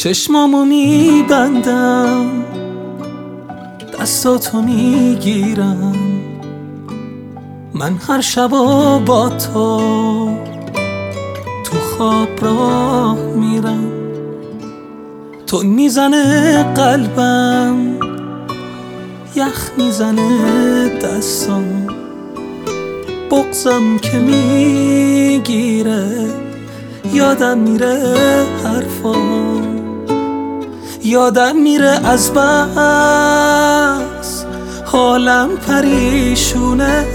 چشمامو میبندم، دستاتو میگیرم، من هر شبا با تو خواب راه میرم. تو میزنه قلبم، یخ میزنه دستام، بغضم که میگیره، یادم میره حرفام، یادم میره از بس حالم پریشونه.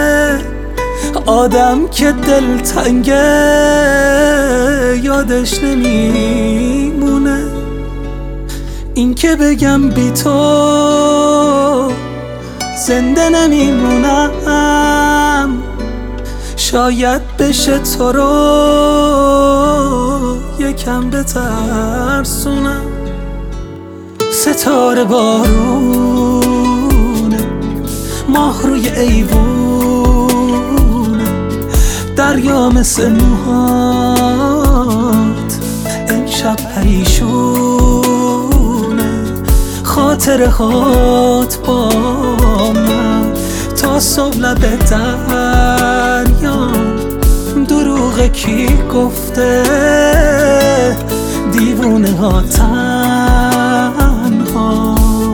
آدم که دلتنگه یادش نمیمونه. این که بگم بی تو زنده نمیمونم، شاید بشه تو رو یکم بترسونم. ستاره بارونه، ماه روی ایوونه، دریا مثل موهات امشب پریشونه. خاطره هات با من تا صبح لب دریا. دروغ کی گفته دیوونه ها تنها.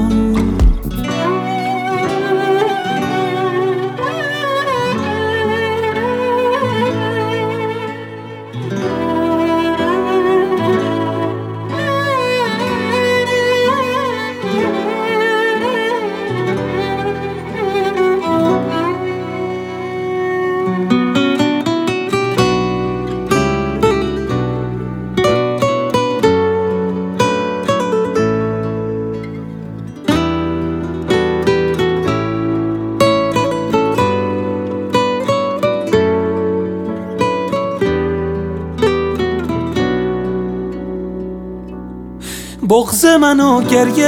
بغض منو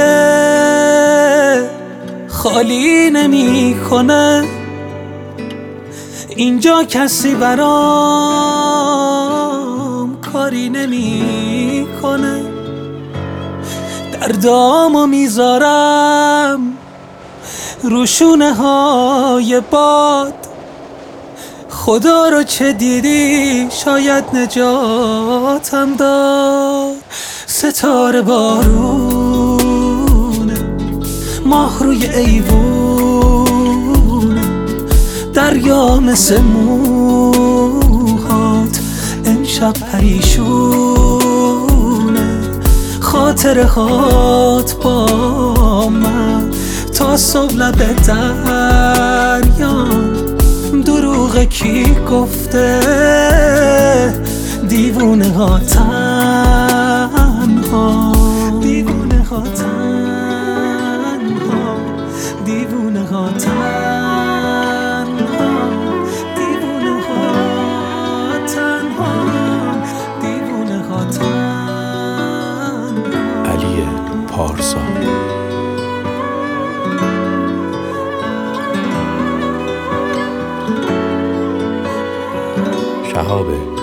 گریه خالی نمی کنه. اینجا کسی برام کاری نمی کنه. دردامو میذارم رو شونه های باد. خدا رو چه دیدی شاید نجاتم داد. ستاره بارونه، ماه روی ایوونه، دریا مثل موهات امشب پریشونه. خاطره هات با من تا صبح لب دریا. دروغ کی گفته دیوونه ها تنها. دیوونه ها تنها، دیوونه ها تنها، دیوونه ها تنها، دیوونه ها تنها. علی پارسا. شهاب